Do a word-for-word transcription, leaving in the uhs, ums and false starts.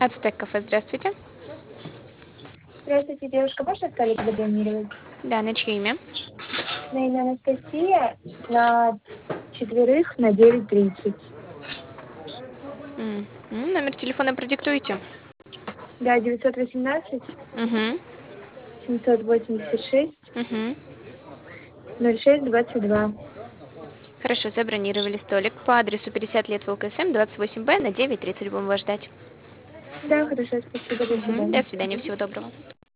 Ацтек кафе, здравствуйте. Здравствуйте, девушка, можно столик забронировать? Да, на чье имя? На имя Анастасия на четверых на девять тридцать. М, м, Номер телефона продиктуйте. Да, девятьсот восемнадцать Угу, семьсот восемьдесят шесть угу. ноль шесть двадцать два. Хорошо, забронировали столик по адресу пятьдесят лет ВЛКСМ, двадцать восемь Б на девять тридцать будем вас ждать. Да, хорошо, спасибо, до Мгм, до свидания. свидания, всего доброго.